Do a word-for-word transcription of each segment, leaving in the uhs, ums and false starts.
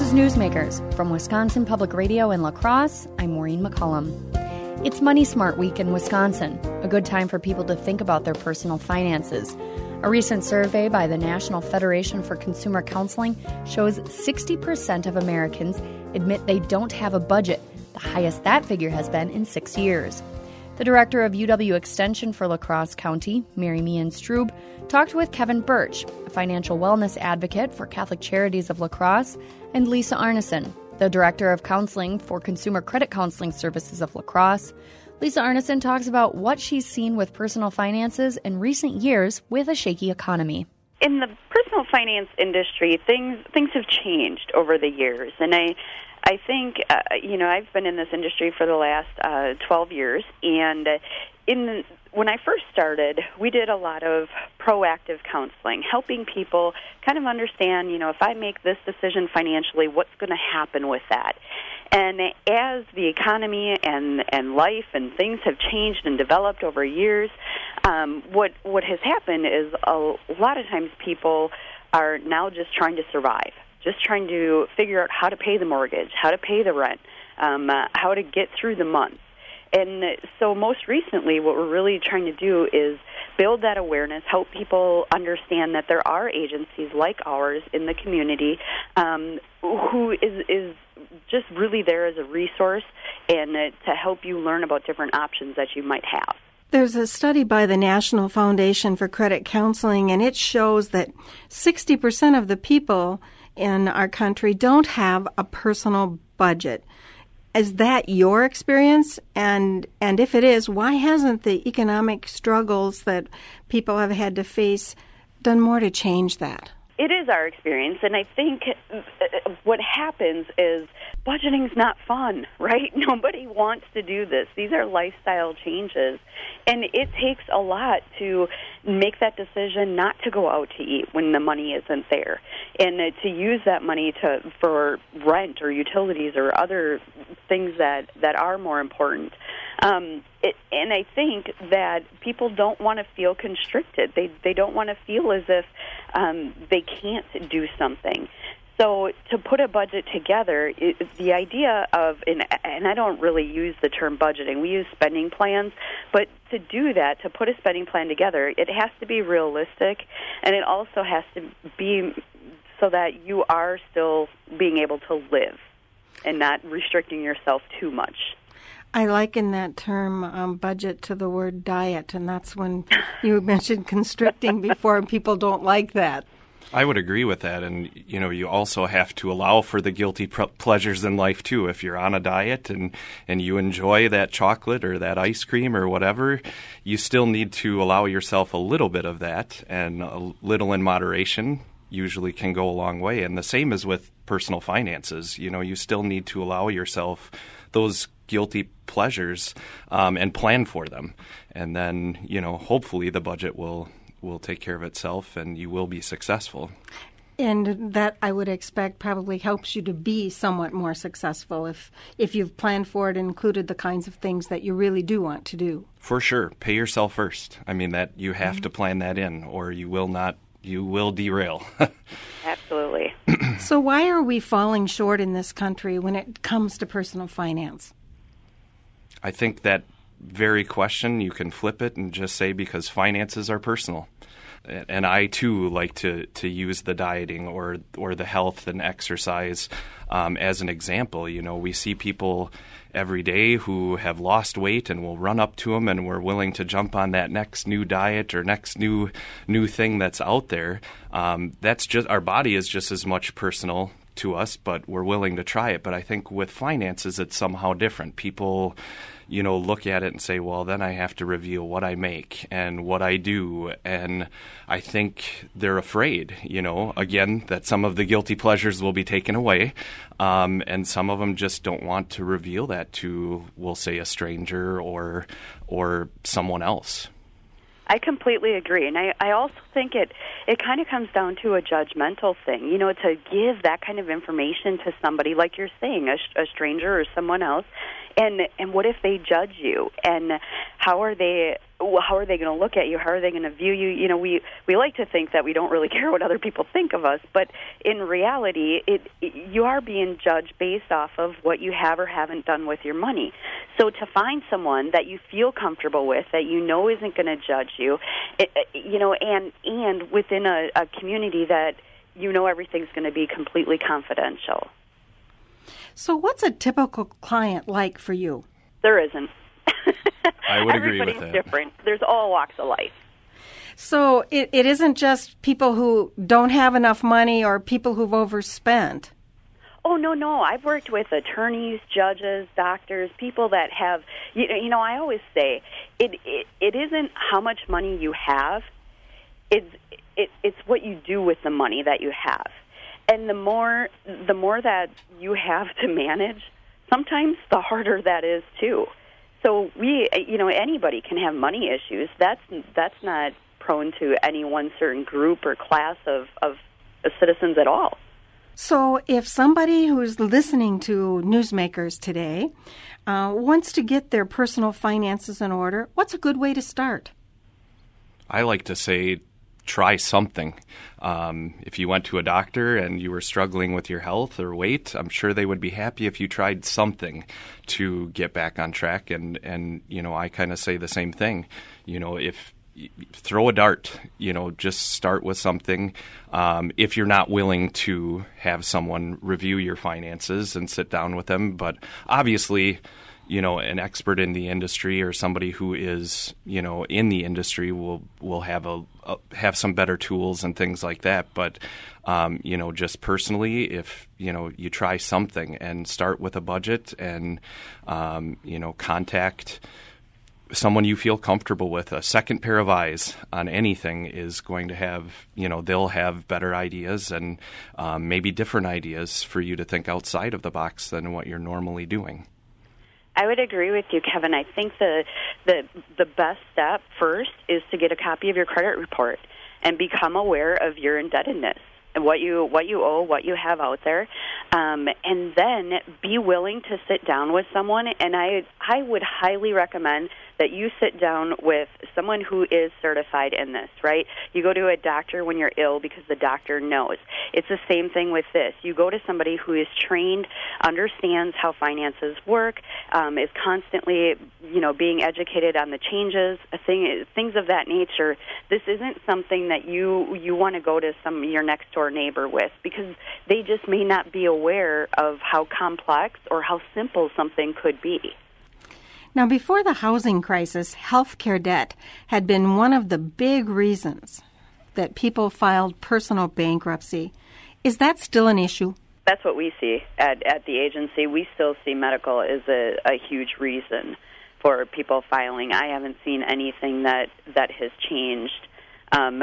is Newsmakers. From Wisconsin Public Radio in La Crosse, I'm Maureen McCullum. It's Money Smart Week in Wisconsin, a good time for people to think about their personal finances. A recent survey by the National Federation for Consumer Counseling shows sixty percent of Americans admit they don't have a budget, the highest that figure has been in six years. The director of U W Extension for La Crosse County, Mary Meehan Strube, talked with Kevin Birch, a financial wellness advocate for Catholic Charities of La Crosse, and Lisa Arneson, the director of counseling for Consumer Credit Counseling Services of La Crosse. Lisa Arneson talks about what she's seen with personal finances in recent years with a shaky economy. In the personal finance industry, things things have changed over the years, and I I think uh, you know I've been in this industry for the last uh, twelve years, and in when I first started, we did a lot of proactive counseling, helping people kind of understand, you know, if I make this decision financially, what's going to happen with that. And as the economy and, and life and things have changed and developed over years, um, what what has happened is a lot of times people are now just trying to survive, just trying to figure out how to pay the mortgage, how to pay the rent, um, uh, how to get through the month. And so most recently what we're really trying to do is build that awareness, help people understand that there are agencies like ours in the community um, who is, is just really there as a resource and uh, to help you learn about different options that you might have. There's a study by the National Foundation for Credit Counseling, and it shows that sixty percent of the people in our country don't have a personal budget. Is that your experience? And and if it is, why hasn't the economic struggles that people have had to face done more to change that? It is our experience, and I think what happens is budgeting's not fun, right? Nobody wants to do this. These are lifestyle changes, and it takes a lot to make that decision not to go out to eat when the money isn't there, and to use that money to for rent or utilities or other things that, that are more important. Um, it, and I think that people don't want to feel constricted. They they don't want to feel as if um, they can't do something. So to put a budget together, it, the idea of, and, and I don't really use the term budgeting, we use spending plans, but to do that, to put a spending plan together, it has to be realistic, and it also has to be so that you are still being able to live and not restricting yourself too much. I liken that term um, budget to the word diet, and that's when you mentioned constricting before, and people don't like that. I would agree with that, and you know, you also have to allow for the guilty pr- pleasures in life too. If you're on a diet and and you enjoy that chocolate or that ice cream or whatever, you still need to allow yourself a little bit of that, and a little in moderation usually can go a long way. And the same is with personal finances. You know, you still need to allow yourself those guilty pleasures um, and plan for them, and then you know, hopefully the budget will. will take care of itself and you will be successful. And that, I would expect, probably helps you to be somewhat more successful if if you've planned for it and included the kinds of things that you really do want to do. For sure. Pay yourself first. I mean, that you have mm-hmm. to plan that in or you will not, you will derail. Absolutely. So why are we falling short in this country when it comes to personal finance? I think that very question, you can flip it and just say because finances are personal. And I, too, like to, to use the dieting or or the health and exercise um, as an example. You know, we see people every day who have lost weight and we'll run up to them and we're willing to jump on that next new diet or next new new thing that's out there. Um, that's just our body is just as much personal to us, but we're willing to try it. But I think with finances, it's somehow different. People, you know, look at it and say, well, then I have to reveal what I make and what I do. And I think they're afraid, you know, again, that some of the guilty pleasures will be taken away. Um, and some of them just don't want to reveal that to, we'll say, a stranger or or someone else. I completely agree. And I, I also think it, it kind of comes down to a judgmental thing, you know, to give that kind of information to somebody, like you're saying, a, a stranger or someone else. And and what if they judge you? And how are they well, how are they going to look at you? How are they going to view you? You know, we, we like to think that we don't really care what other people think of us, but in reality, it, it you are being judged based off of what you have or haven't done with your money. So to find someone that you feel comfortable with, that you know isn't going to judge you, it, you know, and and within a, a community that you know everything's going to be completely confidential. So what's a typical client like for you? There isn't. I would agree with that. Everybody's different. There's all walks of life. So it, it isn't just people who don't have enough money or people who've overspent. Oh, no, no. I've worked with attorneys, judges, doctors, people that have, you know, you know I always say, it, it it isn't how much money you have, it's, it, it's what you do with the money that you have. And the more the more that you have to manage, sometimes the harder that is, too. So we, you know, anybody can have money issues. That's that's not prone to any one certain group or class of, of citizens at all. So if somebody who's listening to Newsmakers today uh, wants to get their personal finances in order, what's a good way to start? I like to say try something. Um, if you went to a doctor and you were struggling with your health or weight, I'm sure they would be happy if you tried something to get back on track. And, and you know, I kind of say the same thing. You know, if throw a dart, you know, just start with something. Um, if you're not willing to have someone review your finances and sit down with them, but obviously, you know, an expert in the industry or somebody who is, you know, in the industry will will have a, a have some better tools and things like that. But, um, you know, just personally, if, you know, you try something and start with a budget and, um, you know, contact someone you feel comfortable with, a second pair of eyes on anything is going to have, you know, they'll have better ideas and um, maybe different ideas for you to think outside of the box than what you're normally doing. I would agree with you, Kevin. I think the, the the best step first is to get a copy of your credit report and become aware of your indebtedness and what you what you owe, what you have out there, um, and then be willing to sit down with someone. And I I would highly recommend that you sit down with someone who is certified in this, right? You go to a doctor when you're ill because the doctor knows. It's the same thing with this. You go to somebody who is trained, understands how finances work, um, is constantly, you know, being educated on the changes, thing, things of that nature. This isn't something that you you want to go to some your next door neighbor with because they just may not be aware of how complex or how simple something could be. Now, before the housing crisis, healthcare debt had been one of the big reasons that people filed personal bankruptcy. Is that still an issue? That's what we see at, at the agency. We still see medical as a, a huge reason for people filing. I haven't seen anything that, that has changed um,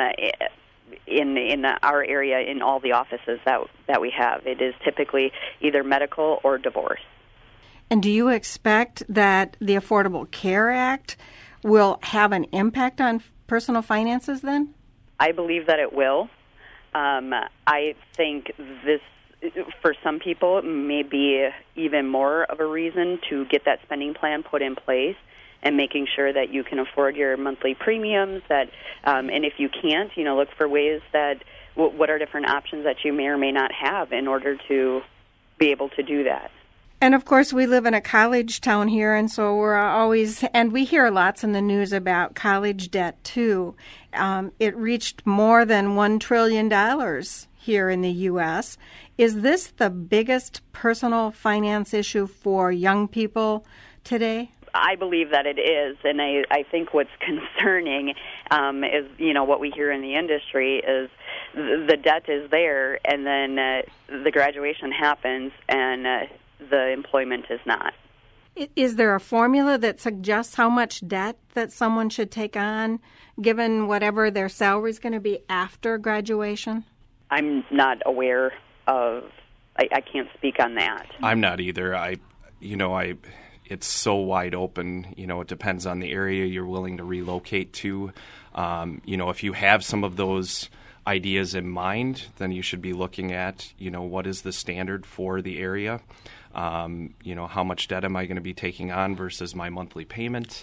in in our area in all the offices that that we have. It is typically either medical or divorce. And do you expect that the Affordable Care Act will have an impact on personal finances then? I believe that it will. Um, I think this, for some people, may be even more of a reason to get that spending plan put in place and making sure that you can afford your monthly premiums. That, um, and if you can't, you know, look for ways that w- what are different options that you may or may not have in order to be able to do that. And, of course, we live in a college town here, and so we're always, and we hear lots in the news about college debt, too. Um, it reached more than one trillion dollars here in the U S Is this the biggest personal finance issue for young people today? I believe that it is, and I, I think what's concerning um, is, you know, what we hear in the industry is the, the debt is there, and then uh, the graduation happens, and uh, the employment is not. Is there a formula that suggests how much debt that someone should take on, given whatever their salary is going to be after graduation? I'm not aware of. I, I can't speak on that. I'm not either. I, you know, I. It's so wide open. You know, it depends on the area you're willing to relocate to. Um, you know, if you have some of those ideas in mind, then you should be looking at, you know, what is the standard for the area? Um, you know, how much debt am I going to be taking on versus my monthly payment?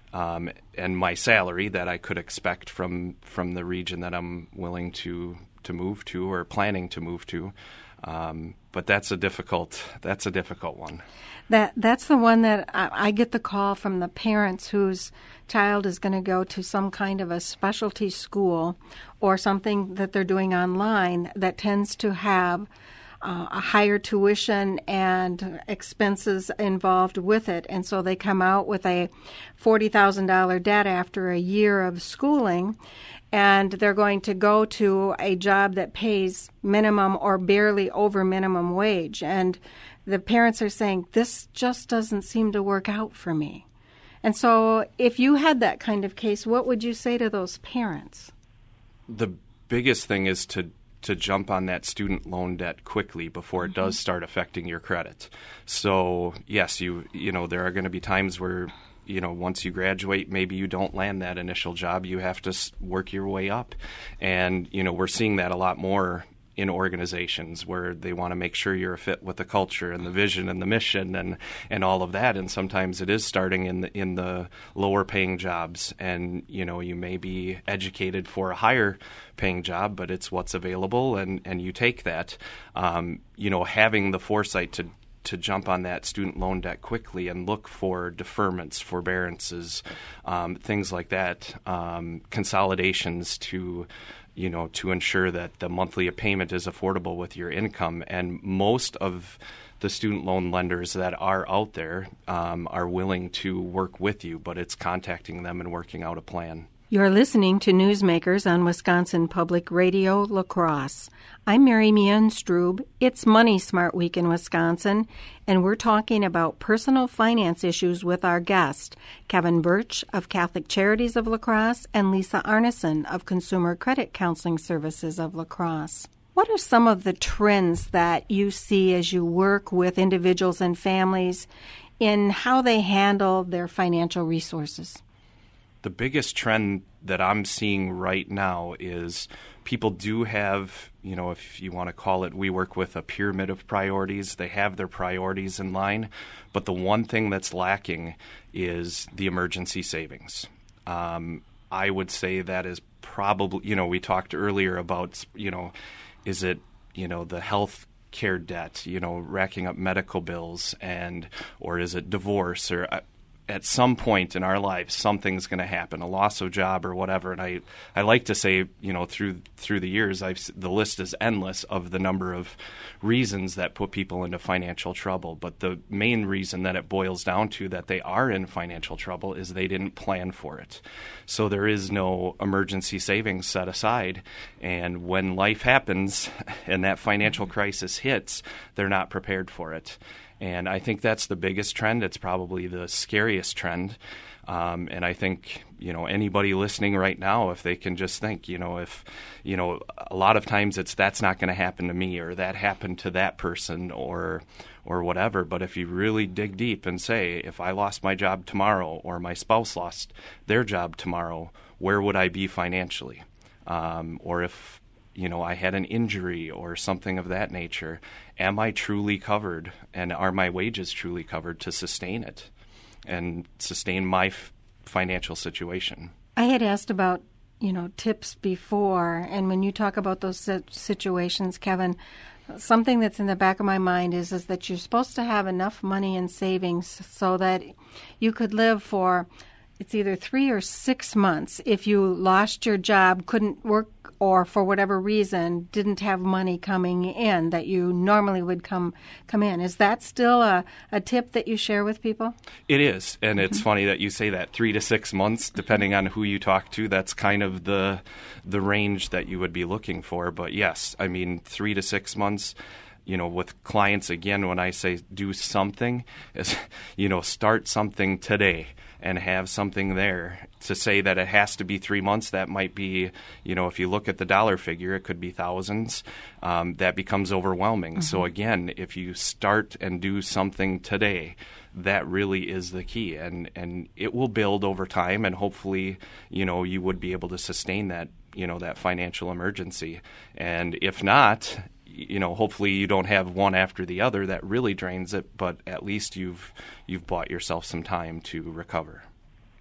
um, and my salary that I could expect from from the region that I'm willing to to move to or planning to move to. Um, but that's a difficult that's a difficult one. That that's the one that I, I get the call from the parents whose child is going to go to some kind of a specialty school or something that they're doing online that tends to have uh, a higher tuition and expenses involved with it. And so they come out with a forty thousand dollars debt after a year of schooling, and they're going to go to a job that pays minimum or barely over minimum wage. And the parents are saying, this just doesn't seem to work out for me. And so if you had that kind of case, what would you say to those parents? The biggest thing is to to jump on that student loan debt quickly before it mm-hmm. does start affecting your credit. So, yes, you you know, there are going to be times where, you know, once you graduate, maybe you don't land that initial job. You have to work your way up. And, you know, we're seeing that a lot more in organizations where they want to make sure you're a fit with the culture and the vision and the mission and, and all of that. And sometimes it is starting in the, in the lower paying jobs. And, you know, you may be educated for a higher paying job, but it's what's available and, and you take that. Um, you know, having the foresight to to jump on that student loan debt quickly and look for deferments, forbearances, um, things like that, um, consolidations to, you know, to ensure that the monthly payment is affordable with your income. And most of the student loan lenders that are out there um, are willing to work with you, but it's contacting them and working out a plan. You're listening to Newsmakers on Wisconsin Public Radio, La Crosse. I'm Mary Mienstrub. It's Money Smart Week in Wisconsin, and we're talking about personal finance issues with our guest, Kevin Birch of Catholic Charities of La Crosse and Lisa Arneson of Consumer Credit Counseling Services of La Crosse. What are some of the trends that you see as you work with individuals and families in how they handle their financial resources? The biggest trend that I'm seeing right now is people do have, you know, if you want to call it, we work with a pyramid of priorities. They have their priorities in line, but the one thing that's lacking is the emergency savings. Um, I would say that is probably, you know, we talked earlier about, you know, is it, you know, the health care debt, you know, racking up medical bills, and or is it divorce, or uh, at some point in our lives, something's going to happen, a loss of job or whatever. And I, I like to say, you know, through through the years, I've the list is endless of the number of reasons that put people into financial trouble. But the main reason that it boils down to that they are in financial trouble is they didn't plan for it. So there is no emergency savings set aside. And when life happens and that financial crisis hits, they're not prepared for it. And I think that's the biggest trend. It's probably the scariest trend. Um, and I think, you know, anybody listening right now, if they can just think, you know, if, you know, a lot of times it's that's not going to happen to me, or that happened to that person, or or whatever. But if you really dig deep and say, if I lost my job tomorrow, or my spouse lost their job tomorrow, where would I be financially? Um, or if, you know, I had an injury or something of that nature, am I truly covered, and are my wages truly covered to sustain it and sustain my f- financial situation? I had asked about, you know, tips before, and when you talk about those situations, Kevin, something that's in the back of my mind is, is that you're supposed to have enough money in savings so that you could live for, it's either three or six months if you lost your job, couldn't work, or for whatever reason didn't have money coming in that you normally would come come in. Is that still a, a tip that you share with people? It is, and it's mm-hmm. funny that you say that, three to six months, depending on who you talk to. That's kind of the the range that you would be looking for. But yes, I mean, three to six months. You know, with clients, again, when I say do something, is, you know, start something today and have something there. To say that it has to be three months, that might be, you know, if you look at the dollar figure, it could be thousands. Um, that becomes overwhelming. Mm-hmm. So again, if you start and do something today, that really is the key. And, and it will build over time, and hopefully, you know, you would be able to sustain that, you know, that financial emergency. And if not, you know, hopefully you don't have one after the other that really drains it, but at least you've you've bought yourself some time to recover.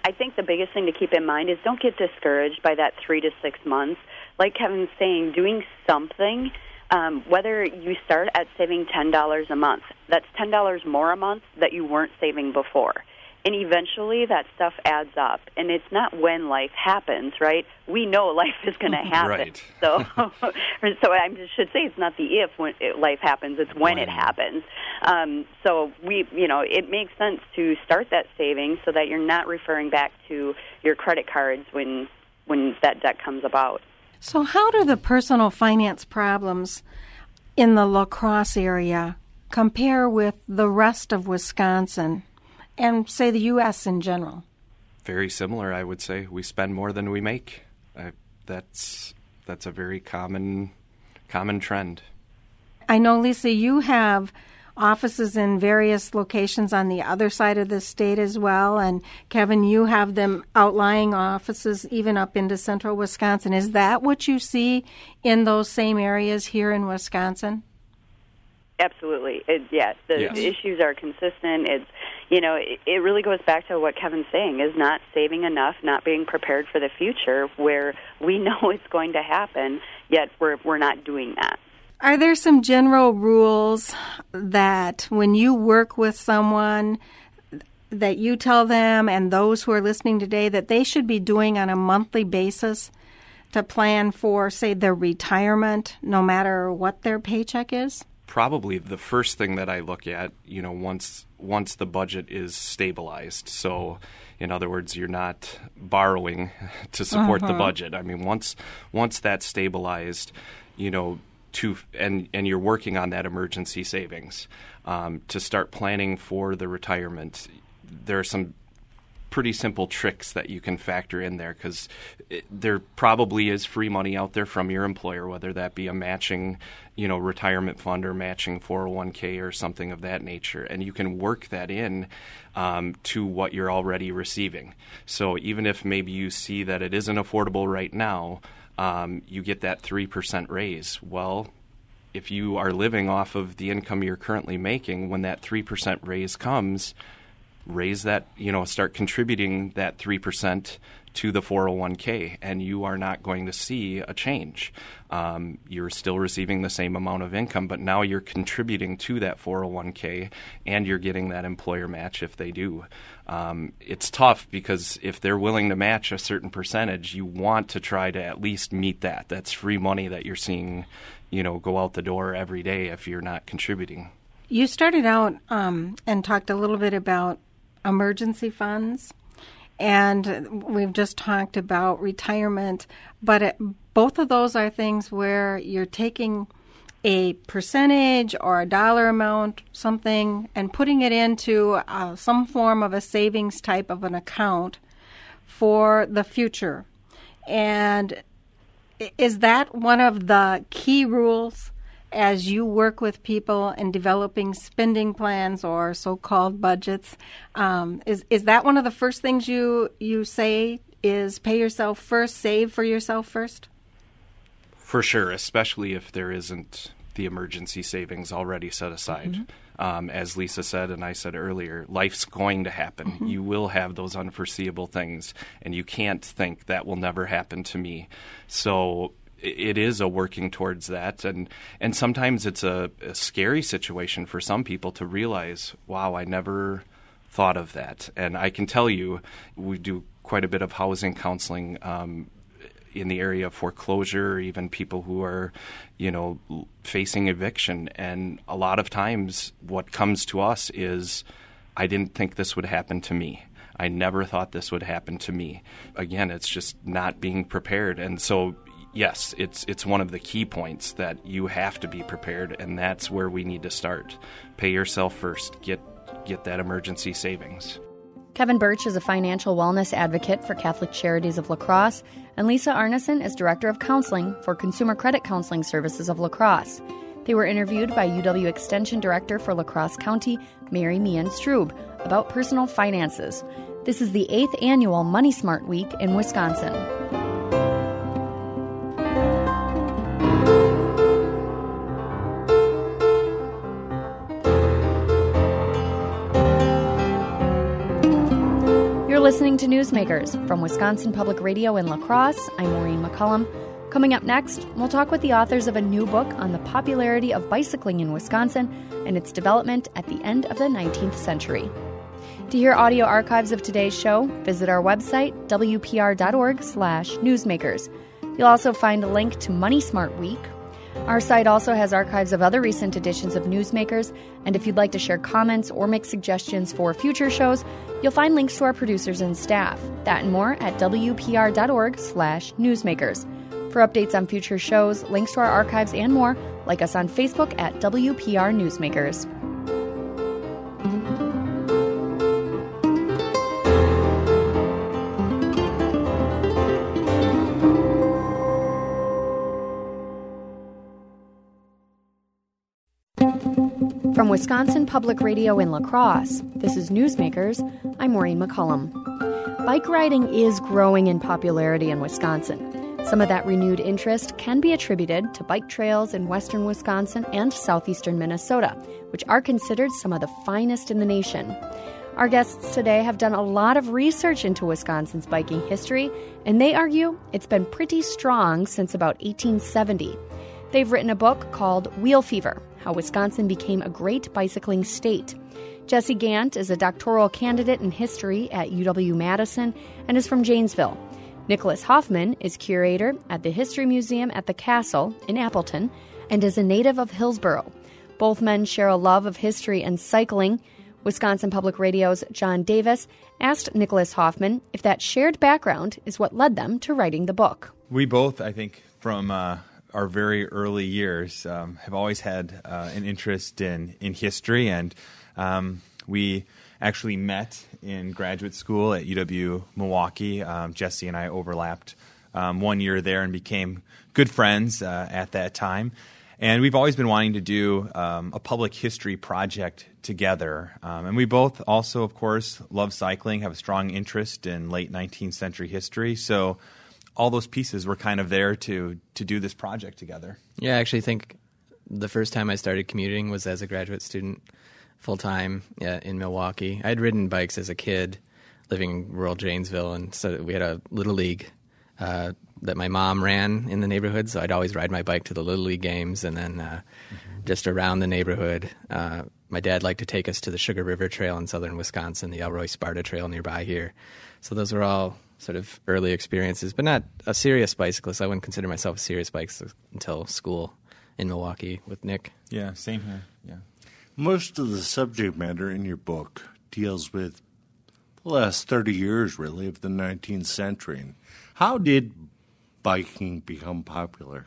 I think the biggest thing to keep in mind is don't get discouraged by that three to six months. Like Kevin's saying, doing something, um, whether you start at saving ten dollars a month, that's ten dollars more a month that you weren't saving before. And eventually that stuff adds up. And it's not when life happens, right? We know life is going to happen. Right. So so I should say it's not the if when it, life happens, it's when, when. it happens. Um, so we, you know, it makes sense to start that saving so that you're not referring back to your credit cards when when that debt comes about. So how do the personal finance problems in the La Crosse area compare with the rest of Wisconsin? And, say, the U S in general? Very similar, I would say. We spend more than we make. I, that's that's a very common common trend. I know, Lisa, you have offices in various locations on the other side of the state as well. And, Kevin, you have them outlying offices even up into central Wisconsin. Is that what you see in those same areas here in Wisconsin? Absolutely. It, yeah, the yes. issues are consistent. It's, you know, it, it really goes back to what Kevin's saying, is not saving enough, not being prepared for the future where we know it's going to happen, yet we're we're not doing that. Are there some general rules that when you work with someone that you tell them and those who are listening today that they should be doing on a monthly basis to plan for, say, their retirement, no matter what their paycheck is? Probably the first thing that I look at, you know, once once the budget is stabilized. So, in other words, you're not borrowing to support uh-huh. the budget. I mean, once once that's stabilized, you know, to and and you're working on that emergency savings um, to start planning for the retirement. There are some pretty simple tricks that you can factor in there because there probably is free money out there from your employer, whether that be a matching, you know, retirement fund or matching four oh one k or something of that nature. And you can work that in um, to what you're already receiving. So even if maybe you see that it isn't affordable right now, um, you get that three percent raise. Well, if you are living off of the income you're currently making, when that three percent raise comes, raise that, you know, start contributing that three percent to the four oh one k, and you are not going to see a change. Um, you're still receiving the same amount of income, but now you're contributing to that four oh one k, and you're getting that employer match if they do. Um, it's tough because if they're willing to match a certain percentage, you want to try to at least meet that. That's free money that you're seeing, you know, go out the door every day if you're not contributing. You started out um, and talked a little bit about emergency funds, and we've just talked about retirement, but it, both of those are things where you're taking a percentage or a dollar amount, something, and putting it into uh, some form of a savings type of an account for the future. And is that one of the key rules as you work with people in developing spending plans or so-called budgets? Um, is is that one of the first things you you say is pay yourself first, save for yourself first? For sure, especially if there isn't the emergency savings already set aside. Mm-hmm. Um, as Lisa said and I said earlier, life's going to happen. Mm-hmm. You will have those unforeseeable things, and you can't think that will never happen to me. So it is a working towards that, and and sometimes it's a, a scary situation for some people to realize, wow, I never thought of that. And I can tell you, we do quite a bit of housing counseling um, in the area of foreclosure, even people who are, you know, facing eviction. And a lot of times what comes to us is, I didn't think this would happen to me. I never thought this would happen to me. Again, it's just not being prepared. And so yes, it's it's one of the key points that you have to be prepared, and that's where we need to start. Pay yourself first. Get get that emergency savings. Kevin Birch is a financial wellness advocate for Catholic Charities of La Crosse, and Lisa Arneson is Director of Counseling for Consumer Credit Counseling Services of La Crosse. They were interviewed by U W Extension Director for La Crosse County, Mary Meehan Strube, about personal finances. This is the eighth annual Money Smart Week in Wisconsin. You're listening listening to Newsmakers from Wisconsin Public Radio in La Crosse. I'm Maureen McCullum. Coming up next, we'll talk with the authors of a new book on the popularity of bicycling in Wisconsin and its development at the end of the nineteenth century. To hear audio archives of today's show, visit our website, w p r dot org slash newsmakers. You'll also find a link to Money Smart Week. Our site also has archives of other recent editions of Newsmakers, and if you'd like to share comments or make suggestions for future shows, you'll find links to our producers and staff. That and more at w p r dot org slash newsmakers. For updates on future shows, links to our archives, and more, like us on Facebook at W P R Newsmakers. From Wisconsin Public Radio in La Crosse, this is Newsmakers. I'm Maureen McCullum. Bike riding is growing in popularity in Wisconsin. Some of that renewed interest can be attributed to bike trails in western Wisconsin and southeastern Minnesota, which are considered some of the finest in the nation. Our guests today have done a lot of research into Wisconsin's biking history, and they argue it's been pretty strong since about eighteen seventy. They've written a book called Wheel Fever: How Wisconsin Became a Great Bicycling State. Jesse Gant is a doctoral candidate in history at U W-Madison and is from Janesville. Nicholas Hoffman is curator at the History Museum at the Castle in Appleton and is a native of Hillsboro. Both men share a love of history and cycling. Wisconsin Public Radio's John Davis asked Nicholas Hoffman if that shared background is what led them to writing the book. We both, I think, from uh, our very early years, um, have always had uh, an interest in, in history, and um, we actually met in graduate school at U W-Milwaukee. Um, Jesse and I overlapped um, one year there and became good friends uh, at that time. And we've always been wanting to do um, a public history project together. Um, and we both also, of course, love cycling, have a strong interest in late nineteenth century history. So all those pieces were kind of there to to do this project together. Yeah, I actually think the first time I started commuting was as a graduate student, full-time yeah, in Milwaukee. I had ridden bikes as a kid living in rural Janesville, and so we had a Little League uh, that my mom ran in the neighborhood, so I'd always ride my bike to the Little League games, and then uh, mm-hmm. just around the neighborhood. Uh, my dad liked to take us to the Sugar River Trail in southern Wisconsin, the Elroy Sparta Trail nearby here. So those were all sort of early experiences, but not a serious bicyclist. I wouldn't consider myself a serious bicyclist until school in Milwaukee with Nick. Yeah, same here, yeah. Most of the subject matter in your book deals with the last thirty years, really, of the nineteenth century. How did biking become popular?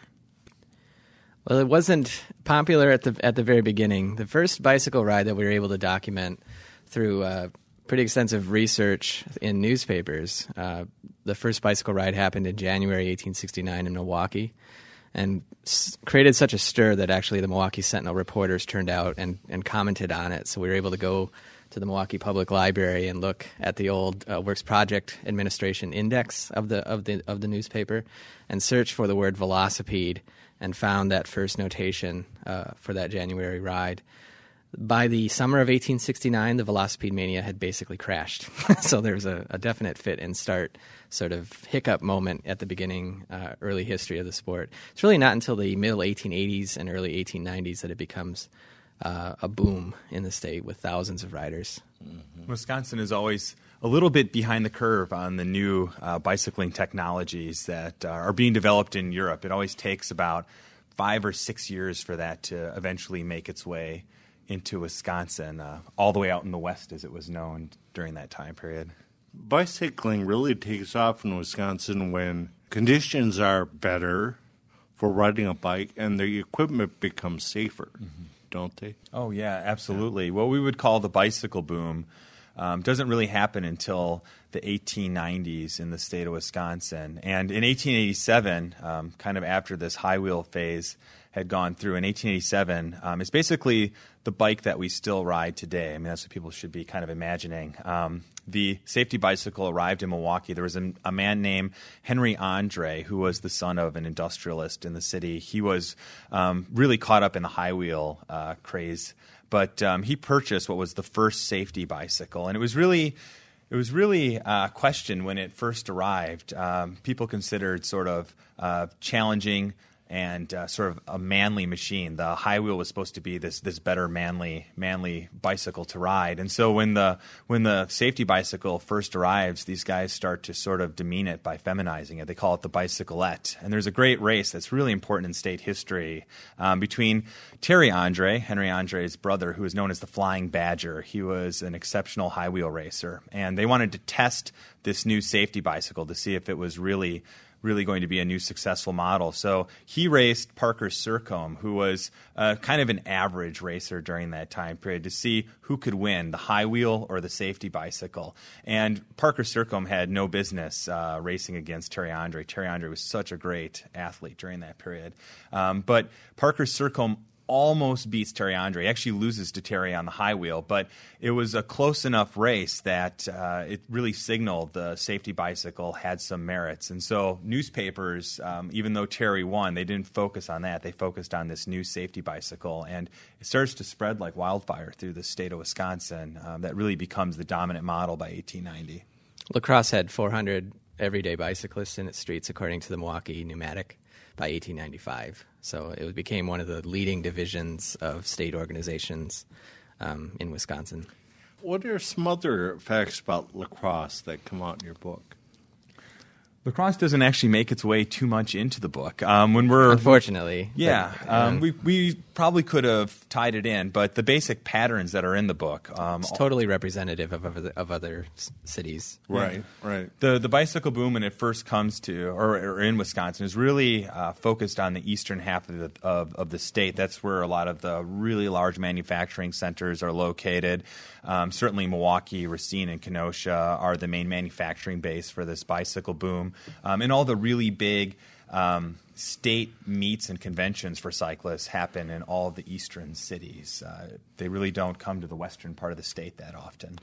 Well, it wasn't popular at the at the very beginning. The first bicycle ride that we were able to document through uh, pretty extensive research in newspapers, uh, the first bicycle ride happened in January eighteen sixty-nine in Milwaukee, and s- created such a stir that actually the Milwaukee Sentinel reporters turned out and, and commented on it. So we were able to go to the Milwaukee Public Library and look at the old uh, Works Project Administration Index of the of the of the newspaper and search for the word velocipede, and found that first notation uh, for that January ride. By the summer of eighteen sixty-nine, the velocipede mania had basically crashed. So there was a, a definite fit and start sort of hiccup moment at the beginning, uh, early history of the sport. It's really not until the middle eighteen eighties and early eighteen nineties that it becomes uh, a boom in the state with thousands of riders. Mm-hmm. Wisconsin is always a little bit behind the curve on the new uh, bicycling technologies that uh, are being developed in Europe. It always takes about five or six years for that to eventually make its way into Wisconsin, uh, all the way out in the West as it was known during that time period. Bicycling really takes off in Wisconsin when conditions are better for riding a bike and the equipment becomes safer, mm-hmm. don't they? Oh, yeah, absolutely. Yeah. What we would call the bicycle boom um, doesn't really happen until the eighteen nineties in the state of Wisconsin. And in eighteen eighty-seven, um, kind of after this high wheel phase had gone through, in eighteen eighty-seven, um, it's basically the bike that we still ride today. I mean, that's what people should be kind of imagining. Um, the safety bicycle arrived in Milwaukee. There was a, a man named Henry Andre, who was the son of an industrialist in the city. He was um, really caught up in the high wheel uh, craze, but um, he purchased what was the first safety bicycle, and it was really It was really a question when it first arrived. Um, people considered sort of uh, challenging and uh, sort of a manly machine. The high wheel was supposed to be this this better manly manly bicycle to ride. And so when the when the safety bicycle first arrives, these guys start to sort of demean it by feminizing it. They call it the bicyclette. And there's a great race that's really important in state history um, between Terry Andre, Henry Andre's brother, who is known as the Flying Badger. He was an exceptional high wheel racer. And they wanted to test this new safety bicycle to see if it was really really going to be a new successful model. So he raced Parker Surcombe, who was uh, kind of an average racer during that time period, to see who could win, the high wheel or the safety bicycle. And Parker Surcombe had no business uh, racing against Terry Andre. Terry Andre was such a great athlete during that period. Um, but Parker Surcombe almost beats Terry Andre. He actually loses to Terry on the high wheel, but it was a close enough race that uh, it really signaled the safety bicycle had some merits. And so newspapers, um, even though Terry won, they didn't focus on that. They focused on this new safety bicycle, and it starts to spread like wildfire through the state of Wisconsin. Um, that really becomes the dominant model by eighteen ninety. La Crosse had four hundred everyday bicyclists in its streets, according to the Milwaukee Pneumatic, by eighteen ninety-five. So it became one of the leading divisions of state organizations um, in Wisconsin. What are some other facts about La Crosse that come out in your book? La Crosse doesn't actually make its way too much into the book. Um, when we're Unfortunately. Yeah. But, um, um, we, we probably could have tied it in, but the basic patterns that are in the book. Um, it's totally representative of other, of other s- cities. Right, right. The the bicycle boom when it first comes to, or, or in Wisconsin, is really uh, focused on the eastern half of the, of, of the state. That's where a lot of the really large manufacturing centers are located. Um, certainly Milwaukee, Racine, and Kenosha are the main manufacturing base for this bicycle boom. Um, and all the really big um, state meets and conventions for cyclists happen in all of the eastern cities. Uh, they really don't come to the western part of the state that often.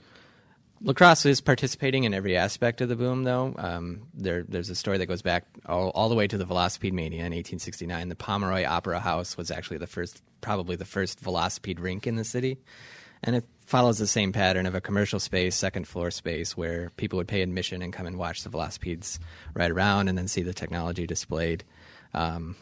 La Crosse is participating in every aspect of the boom, though. Um, there, there's a story that goes back all, all the way to the Velocipede Mania in eighteen sixty-nine. The Pomeroy Opera House was actually the first, probably the first Velocipede rink in the city. And it follows the same pattern of a commercial space, second floor space, where people would pay admission and come and watch the Velocipedes ride around and then see the technology displayed. Um,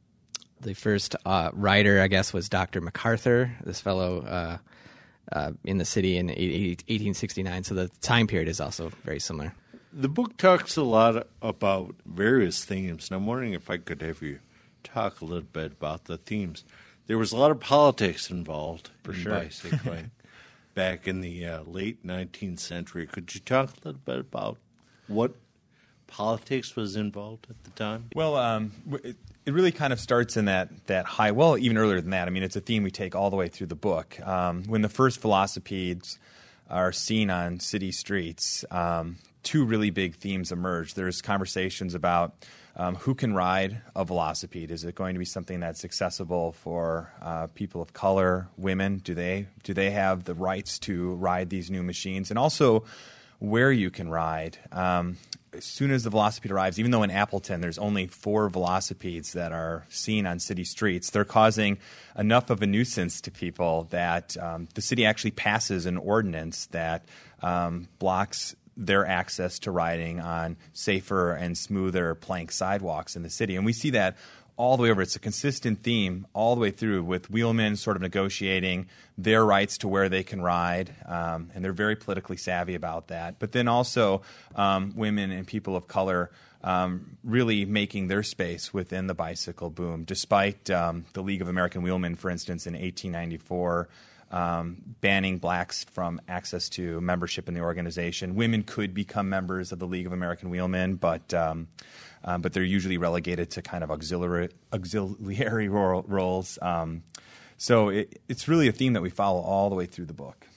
the first uh, rider, I guess, was Doctor MacArthur, this fellow uh, uh, in the city in eighteen sixty-nine. So the time period is also very similar. The book talks a lot about various themes, and I'm wondering if I could have you talk a little bit about the themes. There was a lot of politics involved For in sure. bicycling back in the uh, late nineteenth century. Could you talk a little bit about what politics was involved at the time? Well, um, it, it really kind of starts in that, that high, well, even earlier than that. I mean, it's a theme we take all the way through the book. Um, when the first Velocipedes are seen on city streets, um, two really big themes emerge. There's conversations about Um, who can ride a velocipede? Is it going to be something that's accessible for uh, people of color, women? Do they do they have the rights to ride these new machines? And also, where you can ride. Um, as soon as the velocipede arrives, even though in Appleton there's only four velocipedes that are seen on city streets, they're causing enough of a nuisance to people that um, the city actually passes an ordinance that um, blocks their access to riding on safer and smoother plank sidewalks in the city. And we see that all the way over. It's a consistent theme all the way through, with wheelmen sort of negotiating their rights to where they can ride, um, and they're very politically savvy about that. But then also um, women and people of color um, really making their space within the bicycle boom, despite um, the League of American Wheelmen, for instance, in eighteen ninety-four, Um, banning blacks from access to membership in the organization. Women could become members of the League of American Wheelmen, but um, um, but they're usually relegated to kind of auxiliary auxiliary role, roles. Um, so it, it's really a theme that we follow all the way through the book.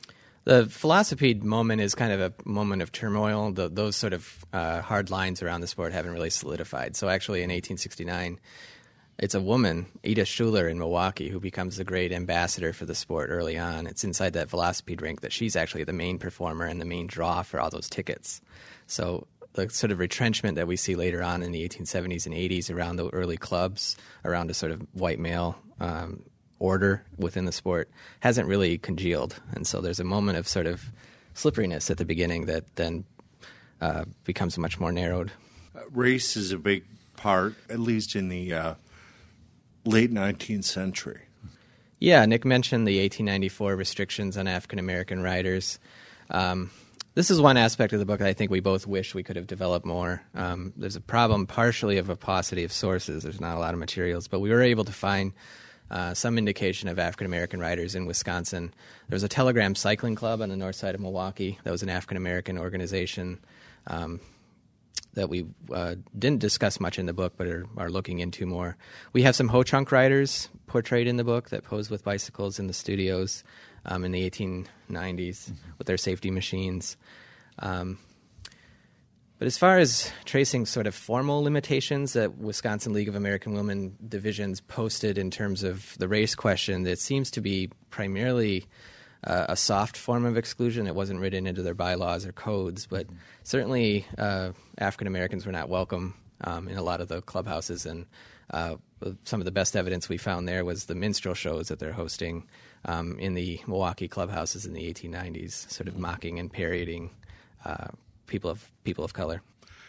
The Velocipede moment is kind of a moment of turmoil. The, those sort of uh, hard lines around the sport haven't really solidified. So actually in eighteen sixty-nine, it's a woman, Edith Schuler in Milwaukee, who becomes the great ambassador for the sport early on. It's inside that Velocipede rink that she's actually the main performer and the main draw for all those tickets. So the sort of retrenchment that we see later on in the eighteen seventies and eighties around the early clubs, around a sort of white male um, order within the sport, hasn't really congealed. And so there's a moment of sort of slipperiness at the beginning that then uh, becomes much more narrowed. Uh, race is a big part, at least in the uh, late nineteenth century. Yeah, Nick mentioned the eighteen ninety-four restrictions on African American riders. Um, this is one aspect of the book that I think we both wish we could have developed more. Um, there's a problem partially of a paucity of sources. There's not a lot of materials, but we were able to find uh, some indication of African American riders in Wisconsin. There was a Telegram Cycling Club on the north side of Milwaukee. That was an African American organization um, that we uh, didn't discuss much in the book, but are, are looking into more. We have some Ho-Chunk riders portrayed in the book that posed with bicycles in the studios um, in the eighteen nineties mm-hmm. with their safety machines. Um, but as far as tracing sort of formal limitations that Wisconsin League of American Women divisions posted in terms of the race question, it seems to be primarily uh, a soft form of exclusion. It wasn't written into their bylaws or codes, but mm-hmm. certainly uh, African Americans were not welcome um, in a lot of the clubhouses. And uh, some of the best evidence we found there was the minstrel shows that they're hosting um, in the Milwaukee clubhouses in the eighteen nineties, sort of mocking and parodying uh, people of people of color.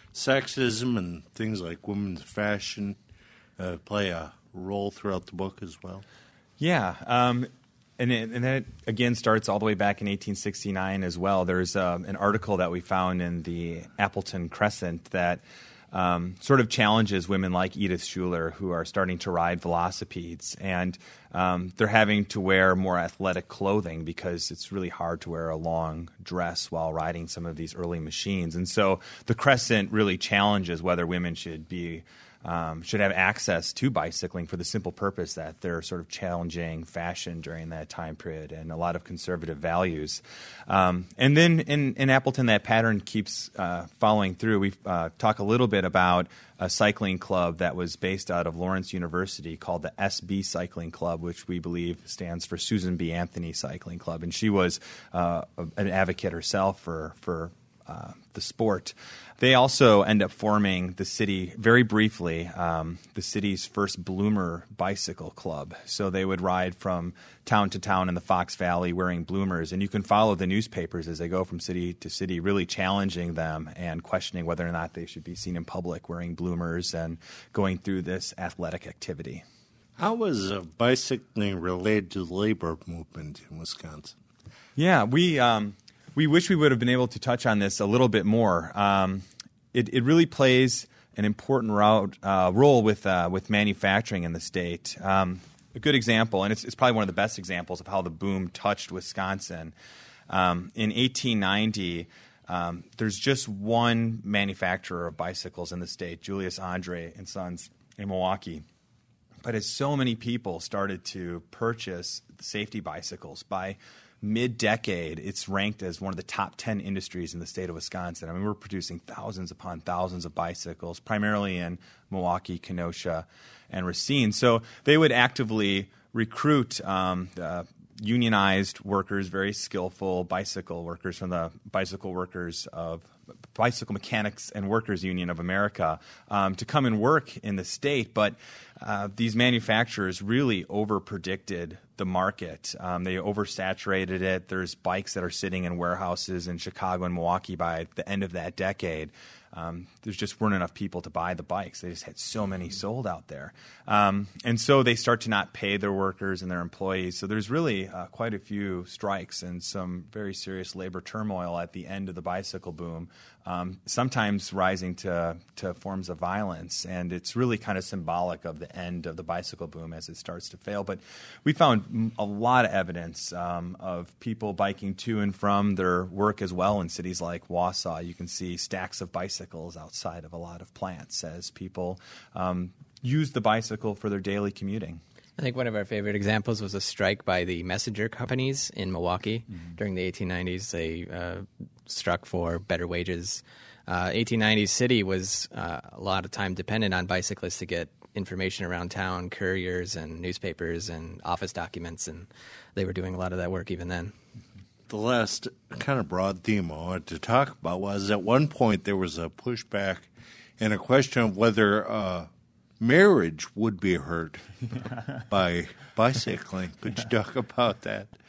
Sexism and things like women's fashion uh, play a role throughout the book as well. Yeah, um, and it, and that again starts all the way back in eighteen sixty-nine as well. There's um, an article that we found in the Appleton Crescent that um, sort of challenges women like Edith Schuler who are starting to ride velocipedes, and um, they're having to wear more athletic clothing because it's really hard to wear a long dress while riding some of these early machines. And so the Crescent really challenges whether women should be Um, should have access to bicycling for the simple purpose that they're sort of challenging fashion during that time period and a lot of conservative values. Um, and then in, in Appleton, that pattern keeps uh, following through. We uh, talk a little bit about a cycling club that was based out of Lawrence University called the S B Cycling Club, which we believe stands for Susan B. Anthony Cycling Club. And she was uh, an advocate herself for for uh, the sport. They also end up forming the city, very briefly, um, the city's first Bloomer Bicycle Club. So they would ride from town to town in the Fox Valley wearing bloomers. And you can follow the newspapers as they go from city to city, really challenging them and questioning whether or not they should be seen in public wearing bloomers and going through this athletic activity. How was uh, bicycling related to the labor movement in Wisconsin? Yeah, we... Um, We wish we would have been able to touch on this a little bit more. Um, it, it really plays an important route, uh, role with uh, with manufacturing in the state. Um, a good example, and it's, it's probably one of the best examples of how the boom touched Wisconsin. Um, in eighteen ninety, um, there's just one manufacturer of bicycles in the state, Julius Andre and Sons in Milwaukee. But as so many people started to purchase safety bicycles, by mid-decade, it's ranked as one of the top ten industries in the state of Wisconsin. I mean, we're producing thousands upon thousands of bicycles, primarily in Milwaukee, Kenosha, and Racine. So they would actively recruit um, uh, unionized workers, very skillful bicycle workers from the Bicycle Workers of Bicycle Mechanics and Workers Union of America um, to come and work in the state. But uh, these manufacturers really over-predicted the market. Um, they oversaturated it. There's bikes that are sitting in warehouses in Chicago and Milwaukee by the end of that decade. Um, there just weren't enough people to buy the bikes. They just had so many sold out there. Um, and so they start to not pay their workers and their employees. So there's really uh, quite a few strikes and some very serious labor turmoil at the end of the bicycle boom, um, sometimes rising to, to forms of violence. And it's really kind of symbolic of the end of the bicycle boom as it starts to fail. But we found a lot of evidence um, of people biking to and from their work as well in cities like Wausau. You can see stacks of bicycles outside of a lot of plants as people um, use the bicycle for their daily commuting. I think one of our favorite examples was a strike by the messenger companies in Milwaukee mm-hmm. during the eighteen nineties. They uh, struck for better wages. Uh, eighteen nineties city was uh, a lot of time dependent on bicyclists to get information around town, couriers and newspapers and office documents, and they were doing a lot of that work even then. The last kind of broad theme I wanted to talk about was at one point there was a pushback and a question of whether uh, marriage would be hurt by bicycling. Could you talk about that?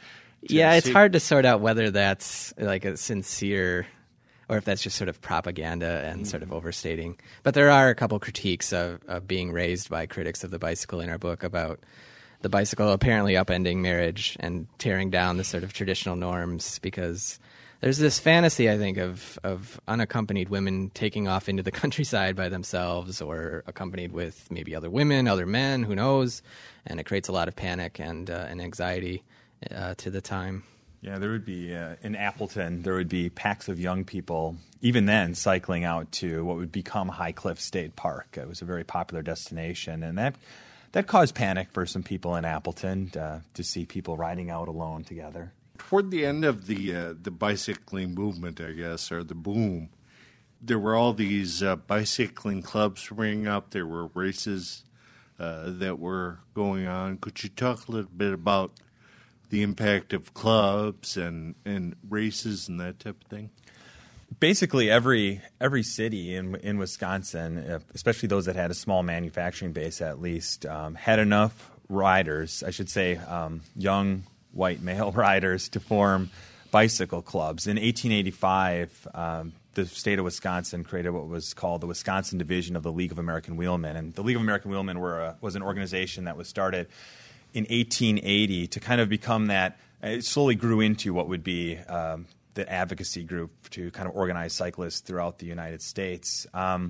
Yeah, it's Tennessee. hard to sort out whether that's like a sincere or if that's just sort of propaganda and mm. sort of overstating. But there are a couple critiques of, of being raised by critics of the bicycle in our book about the bicycle apparently upending marriage and tearing down the sort of traditional norms, because there's this fantasy, I think, of, of unaccompanied women taking off into the countryside by themselves or accompanied with maybe other women, other men, who knows, and it creates a lot of panic and, uh, and anxiety uh, to the time. Yeah, there would be, uh, in Appleton, there would be packs of young people, even then, cycling out to what would become High Cliff State Park. It was a very popular destination, and that that caused panic for some people in Appleton uh, to see people riding out alone together. Toward the end of the uh, the bicycling movement, I guess, or the boom, there were all these uh, bicycling clubs springing up. There were races uh, that were going on. Could you talk a little bit about the impact of clubs and, and races and that type of thing? Basically, every every city in in Wisconsin, especially those that had a small manufacturing base at least, um, had enough riders, I should say um, young white male riders, to form bicycle clubs. In eighteen eighty-five, um, the state of Wisconsin created what was called the Wisconsin Division of the League of American Wheelmen. And the League of American Wheelmen were a, was an organization that was started in eighteen eighty to kind of become that. It slowly grew into what would be um, the advocacy group to kind of organize cyclists throughout the United States. Um,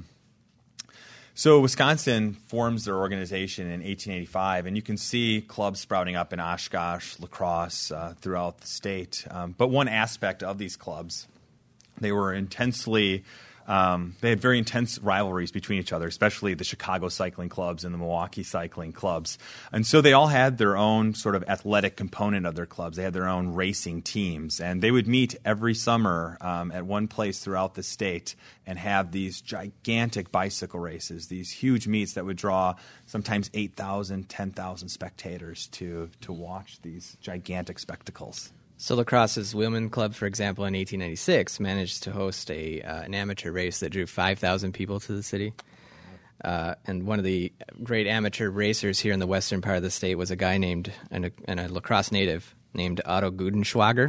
so Wisconsin forms their organization in eighteen eighty-five, and you can see clubs sprouting up in Oshkosh, La Crosse, uh, throughout the state. Um, but one aspect of these clubs, they were intensely Um, they had very intense rivalries between each other, especially the Chicago cycling clubs and the Milwaukee cycling clubs. And so they all had their own sort of athletic component of their clubs. They had their own racing teams. And they would meet every summer um, at one place throughout the state and have these gigantic bicycle races, these huge meets that would draw sometimes eight thousand, ten thousand spectators to, to watch these gigantic spectacles. So La Crosse's Wheelman Club, for example, in eighteen ninety-six managed to host a uh, an amateur race that drew five thousand people to the city. Uh, and one of the great amateur racers here in the western part of the state was a guy named, and a, and a La Crosse native, named Otto Gudenschwager,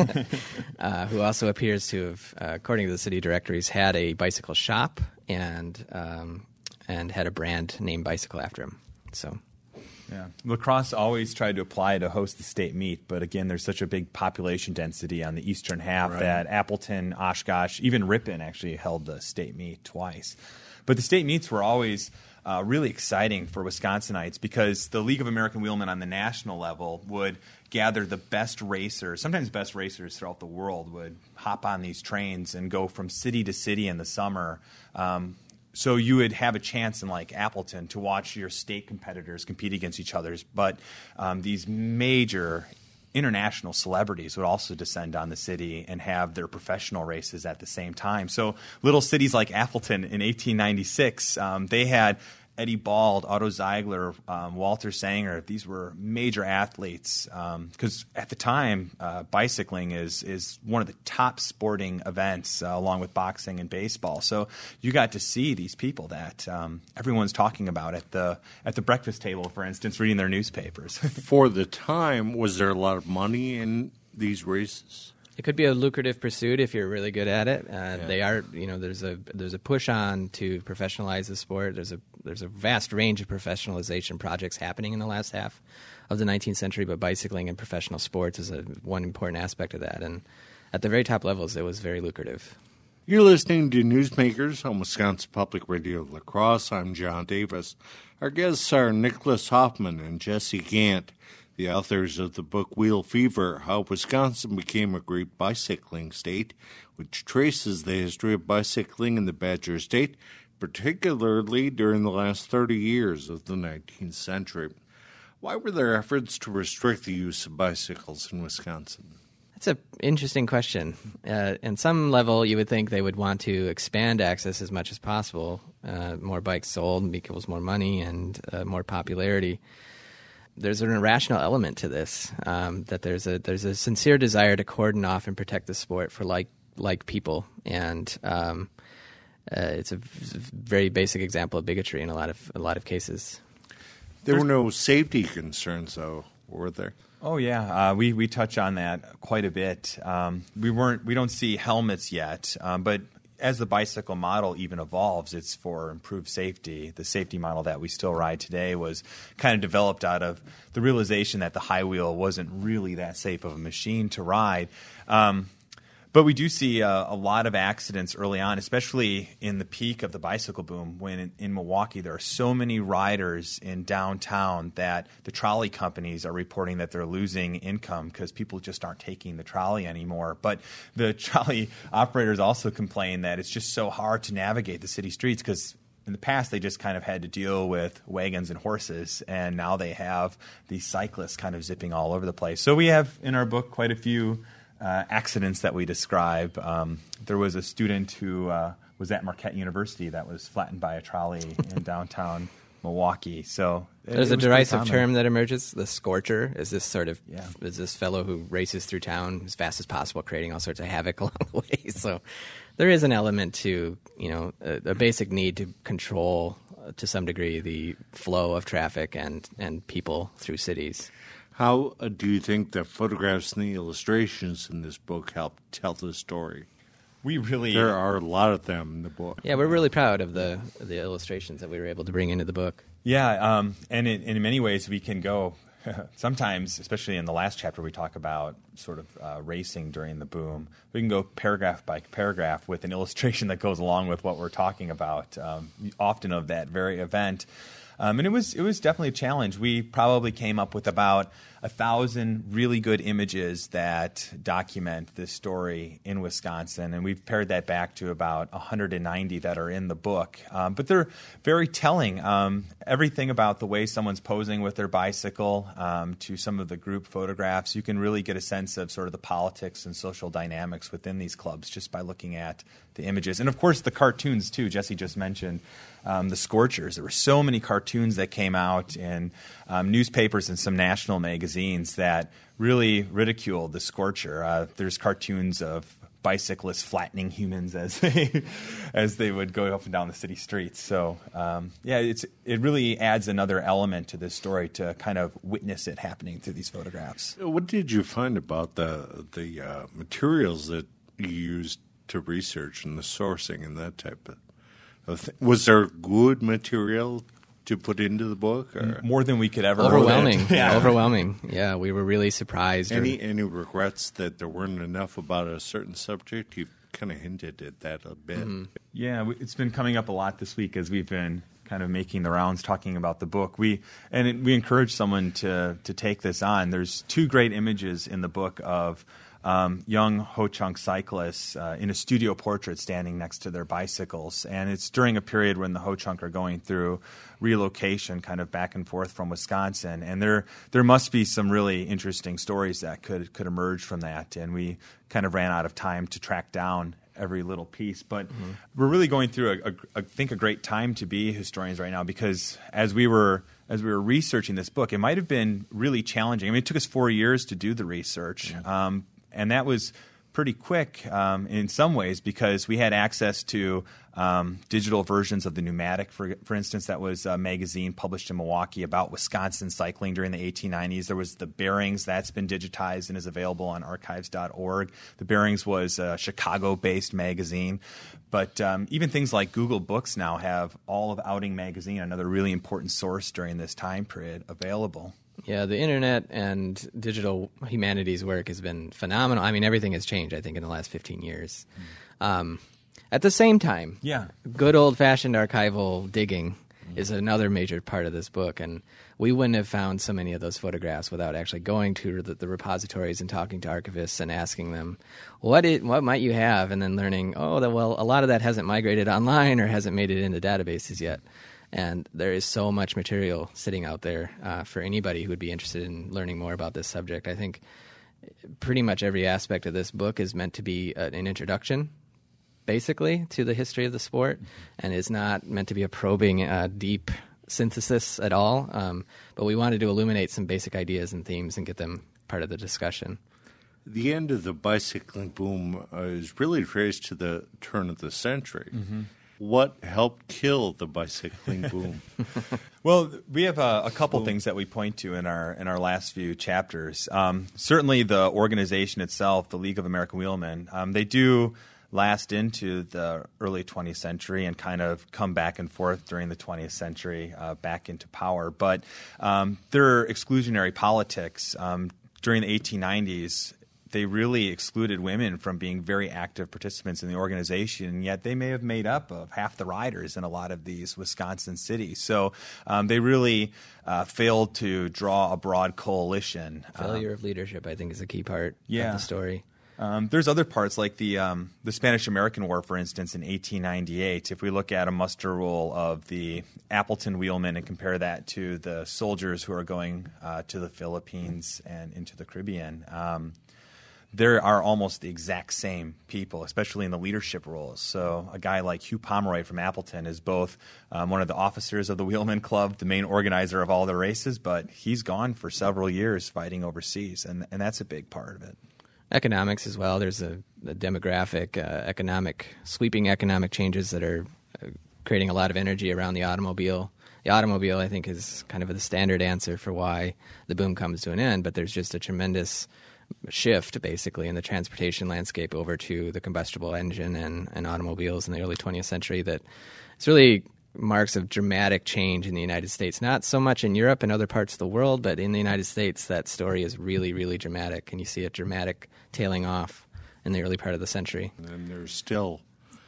uh, who also appears to have, uh, according to the city directories, had a bicycle shop and um, and had a brand named Bicycle after him. So... Yeah, La Crosse always tried to apply to host the state meet, but again, there's such a big population density on the eastern half right. that Appleton, Oshkosh, even Ripon actually held the state meet twice. But the state meets were always uh, really exciting for Wisconsinites because the League of American Wheelmen on the national level would gather the best racers, sometimes best racers throughout the world, would hop on these trains and go from city to city in the summer. Um, So you would have a chance in, like, Appleton to watch your state competitors compete against each other. But um, these major international celebrities would also descend on the city and have their professional races at the same time. So little cities like Appleton in eighteen ninety-six, um, they had Eddie Bald, Otto Ziegler, um, Walter Sanger. These were major athletes because um, at the time, uh, bicycling is is one of the top sporting events uh, along with boxing and baseball. So you got to see these people that um, everyone's talking about at the at the breakfast table, for instance, reading their newspapers. For the time, was there a lot of money in these races? It could be a lucrative pursuit if you're really good at it. Uh, yeah. They are, you know, there's a there's a push on to professionalize the sport. There's a there's a vast range of professionalization projects happening in the last half of the nineteenth century, but bicycling and professional sports is a, one important aspect of that. And at the very top levels, it was very lucrative. You're listening to Newsmakers on Wisconsin Public Radio La Crosse. I'm John Davis. Our guests are Nicholas Hoffman and Jesse Gant, the authors of the book Wheel Fever, How Wisconsin Became a Great Bicycling State, which traces the history of bicycling in the Badger State, particularly during the last thirty years of the nineteenth century. Why were there efforts to restrict the use of bicycles in Wisconsin? That's an interesting question. Uh, on some level, you would think they would want to expand access as much as possible. Uh, more bikes sold equals more money and uh, more popularity. There's an irrational element to this, um, that there's a there's a sincere desire to cordon off and protect the sport for like like people, and um, uh, it's a very basic example of bigotry in a lot of a lot of cases. There were no safety concerns, though, were there? Oh yeah, uh, we we touch on that quite a bit. Um, we weren't we don't see helmets yet, um, but as the bicycle model even evolves, it's for improved safety. The safety model that we still ride today was kind of developed out of the realization that the high wheel wasn't really that safe of a machine to ride. Um, But we do see uh, a lot of accidents early on, especially in the peak of the bicycle boom when in, in Milwaukee there are so many riders in downtown that the trolley companies are reporting that they're losing income because people just aren't taking the trolley anymore. But the trolley operators also complain that it's just so hard to navigate the city streets because in the past, they just kind of had to deal with wagons and horses, and now they have these cyclists kind of zipping all over the place. So we have in our book quite a few Uh, accidents that we describe. Um, there was a student who uh, was at Marquette University that was flattened by a trolley in downtown Milwaukee. So it, there's it a derisive term that emerges. The scorcher is this sort of yeah. is this fellow who races through town as fast as possible, creating all sorts of havoc along the way. So there is an element to you know a, a basic need to control uh, to some degree the flow of traffic and and people through cities. How uh, do you think the photographs and the illustrations in this book help tell the story? We really there are a lot of them in the book. Yeah, we're really proud of the the illustrations that we were able to bring into the book. Yeah, um, and in, in many ways we can go. Sometimes, especially in the last chapter, we talk about sort of uh, racing during the boom. We can go paragraph by paragraph with an illustration that goes along with what we're talking about, um, often of that very event. Um, and it was it was definitely a challenge. We probably came up with about a thousand really good images that document this story in Wisconsin, and we've pared that back to about one hundred ninety that are in the book. Um, but they're very telling. Um, everything about the way someone's posing with their bicycle um, to some of the group photographs, you can really get a sense of sort of the politics and social dynamics within these clubs just by looking at the images. And of course the cartoons too. Jesse just mentioned Um, the Scorchers. There were so many cartoons that came out in um, newspapers and some national magazines that really ridiculed the Scorcher. Uh, there's cartoons of bicyclists flattening humans as they as they would go up and down the city streets. So um, yeah, it's it really adds another element to this story to kind of witness it happening through these photographs. What did you find about the the uh, materials that you used to research and the sourcing and that type of? Was there good material to put into the book? Or? More than we could ever. Overwhelming, yeah, overwhelming. Yeah, we were really surprised. Any or... any regrets that there weren't enough about a certain subject? You kind of hinted at that a bit. Mm-hmm. Yeah, it's been coming up a lot this week as we've been kind of making the rounds talking about the book. We and it, we encourage someone to to take this on. There's two great images in the book of Um, young Ho-Chunk cyclists uh, in a studio portrait standing next to their bicycles. And it's during a period when the Ho-Chunk are going through relocation kind of back and forth from Wisconsin. And there there must be some really interesting stories that could, could emerge from that. And we kind of ran out of time to track down every little piece. But mm-hmm. we're really going through, a, a, I think, a great time to be historians right now because as we were as we were researching this book, it might have been really challenging. I mean, it took us four years to do the research. Mm-hmm. Um, And that was pretty quick um, in some ways because we had access to um, digital versions of the Pneumatic, for for instance. That was a magazine published in Milwaukee about Wisconsin cycling during the eighteen nineties. There was the Bearings. That's been digitized and is available on archives dot org. The Bearings was a Chicago-based magazine. But um, even things like Google Books now have all of Outing Magazine, another really important source during this time period, available. Yeah, the internet and digital humanities work has been phenomenal. I mean, everything has changed, I think, in the last fifteen years. Mm. Um, at the same time, yeah, good old-fashioned archival digging mm. is another major part of this book, and we wouldn't have found so many of those photographs without actually going to the, the repositories and talking to archivists and asking them, what it, what might you have, and then learning, oh, that, well, a lot of that hasn't migrated online or hasn't made it into databases yet. And there is so much material sitting out there uh, for anybody who would be interested in learning more about this subject. I think pretty much every aspect of this book is meant to be a, an introduction, basically, to the history of the sport, and is not meant to be a probing, uh, deep synthesis at all. Um, but we wanted to illuminate some basic ideas and themes and get them part of the discussion. The end of the bicycling boom uh, is really traced to the turn of the century. Mm-hmm. what helped kill the bicycling boom? Well, we have a, a couple things that we point to in our in our last few chapters. Um, certainly, the organization itself, the League of American Wheelmen, um, they do last into the early twentieth century and kind of come back and forth during the twentieth century uh, back into power. But um, their exclusionary politics um, during the eighteen nineties, they really excluded women from being very active participants in the organization, and yet they may have made up of half the riders in a lot of these Wisconsin cities. So um, they really uh, failed to draw a broad coalition. Failure um, of leadership, I think, is a key part yeah. of the story. Um, there's other parts like the um, the Spanish-American War, for instance, in eighteen ninety-eight. If we look at a muster roll of the Appleton wheelmen and compare that to the soldiers who are going uh, to the Philippines and into the Caribbean, um, there are almost the exact same people, especially in the leadership roles. So a guy like Hugh Pomeroy from Appleton is both um, one of the officers of the Wheelman Club, the main organizer of all the races, but he's gone for several years fighting overseas, and, and that's a big part of it. Economics as well. There's a, a demographic, uh, economic, sweeping economic changes that are uh, creating a lot of energy around the automobile. The automobile, I think, is kind of the standard answer for why the boom comes to an end, but there's just a tremendous shift, basically, in the transportation landscape over to the combustible engine and, and automobiles in the early twentieth century that it's really marks of dramatic change in the United States. Not so much in Europe and other parts of the world, but in the United States, that story is really, really dramatic, and you see it dramatic tailing off in the early part of the century. And there's still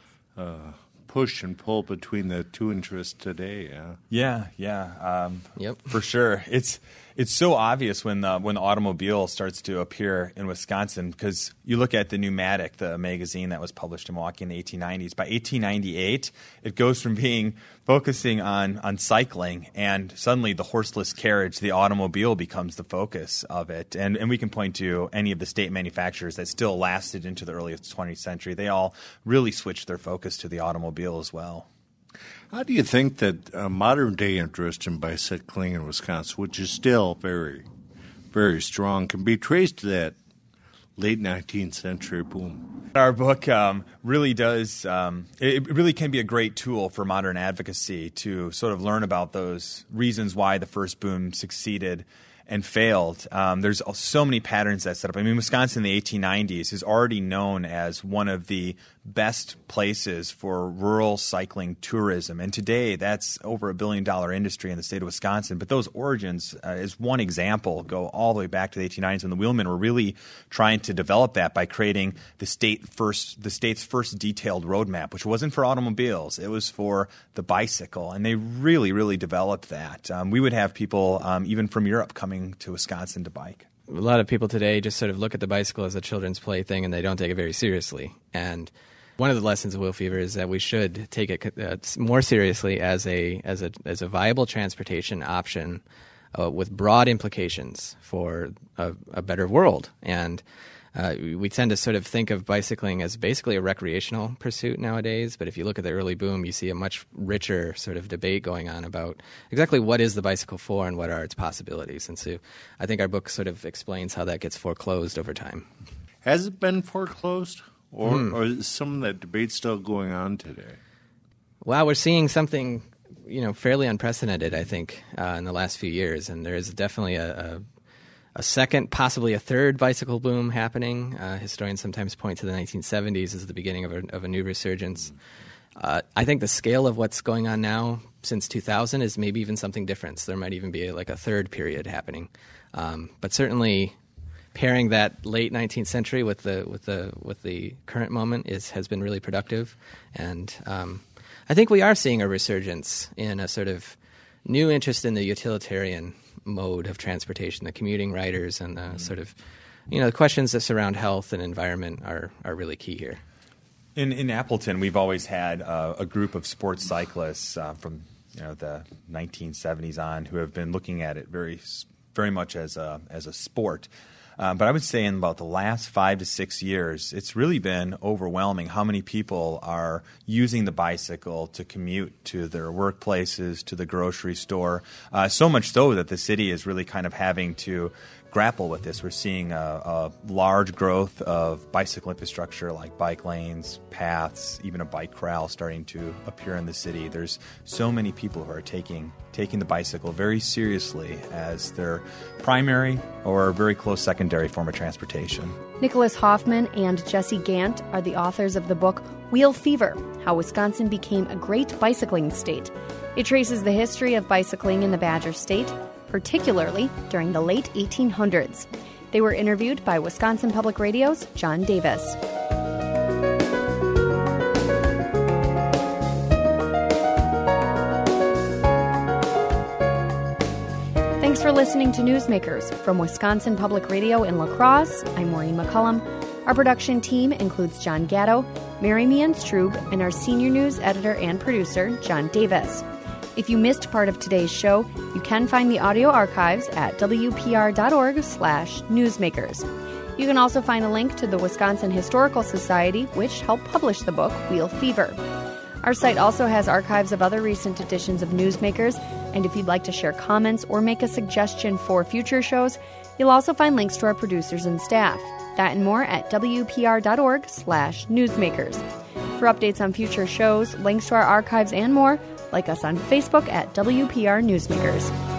uh, push and pull between the two interests today. Yeah, yeah, yeah. Um, yep, for sure. It's it's so obvious when the, when the automobile starts to appear in Wisconsin, because you look at the Pneumatic, the magazine that was published in Milwaukee in the eighteen nineties. By eighteen ninety-eight, it goes from being focusing on, on cycling, and suddenly the horseless carriage, the automobile, becomes the focus of it. And and we can point to any of the state manufacturers that still lasted into the early twentieth century. They all really switched their focus to the automobile as well. How do you think that uh, modern-day interest in bicycling in Wisconsin, which is still very, very strong, can be traced to that late nineteenth century boom? Our book um, really does um, – it really can be a great tool for modern advocacy to sort of learn about those reasons why the first boom succeeded and failed. Um, there's so many patterns that set up. I mean, Wisconsin in the eighteen nineties is already known as one of the best places for rural cycling tourism. And today, that's over a billion dollar industry in the state of Wisconsin. But those origins, uh, as one example, go all the way back to the eighteen nineties when the wheelmen were really trying to develop that by creating the state first, the state's first detailed roadmap, which wasn't for automobiles. It was for the bicycle. And they really, really developed that. Um, we would have people um, even from Europe coming to Wisconsin to bike. A lot of people today just sort of look at the bicycle as a children's plaything, and they don't take it very seriously. And one of the lessons of Wheel Fever is that we should take it uh, more seriously as a as a as a viable transportation option uh, with broad implications for a, a better world. And uh, we tend to sort of think of bicycling as basically a recreational pursuit nowadays. But if you look at the early boom, you see a much richer sort of debate going on about exactly what is the bicycle for and what are its possibilities. And so I think our book sort of explains how that gets foreclosed over time. Has it been foreclosed? Or, hmm. or is some of that debate still going on today? Well, we're seeing something, you know, fairly unprecedented, I think, uh, in the last few years. And there is definitely a, a, a second, possibly a third bicycle boom happening. Uh, historians sometimes point to the nineteen seventies as the beginning of a, of a new resurgence. Uh, I think the scale of what's going on now since two thousand is maybe even something different. So there might even be a, like a third period happening. Um, but certainly pairing that late nineteenth century with the with the with the current moment is has been really productive, and um, I think we are seeing a resurgence in a sort of new interest in the utilitarian mode of transportation. The commuting riders and the mm-hmm. sort of you know the questions that surround health and environment are are really key here. In in Appleton, we've always had uh, a group of sports cyclists uh, from you know the nineteen seventies on who have been looking at it very very much as a as a sport. Um, but I would say in about the last five to six years, it's really been overwhelming how many people are using the bicycle to commute to their workplaces, to the grocery store. Uh, so much so that the city is really kind of having to grapple with this. We're seeing a, a large growth of bicycle infrastructure like bike lanes, paths, even a bike corral starting to appear in the city. There's so many people who are taking taking the bicycle very seriously as their primary or very close secondary form of transportation. Nicholas Hoffman and Jesse Gant are the authors of the book Wheel Fever, How Wisconsin Became a Great Bicycling State. It traces the history of bicycling in the Badger State, particularly during the late eighteen hundreds. They were interviewed by Wisconsin Public Radio's John Davis. Thanks for listening to Newsmakers. From Wisconsin Public Radio in La Crosse, I'm Maureen McCullum. Our production team includes John Gatto, Mary Meehan Strube, and our senior news editor and producer, John Davis. If you missed part of today's show, you can find the audio archives at w p r dot org slash newsmakers. You can also find a link to the Wisconsin Historical Society, which helped publish the book Wheel Fever. Our site also has archives of other recent editions of Newsmakers, and if you'd like to share comments or make a suggestion for future shows, you'll also find links to our producers and staff. That and more at w p r dot org slash newsmakers. For updates on future shows, links to our archives, and more, like us on Facebook at W P R Newsmakers.